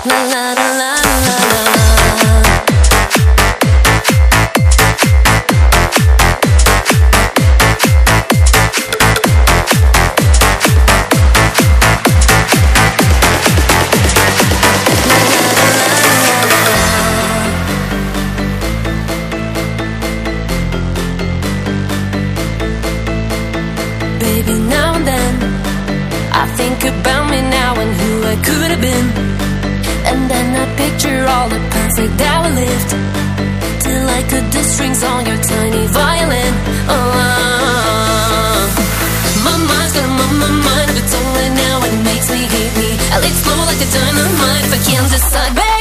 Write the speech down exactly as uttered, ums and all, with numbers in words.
La la la la la la. Baby, now and then I think about me now and who I could have been. And then I picture all the perfect that we lived, till I could do strings on your tiny violin. Oh, my mind's got on my mind, but it's only now it makes me hate me. I let it flow like a dynamite if I can't decide.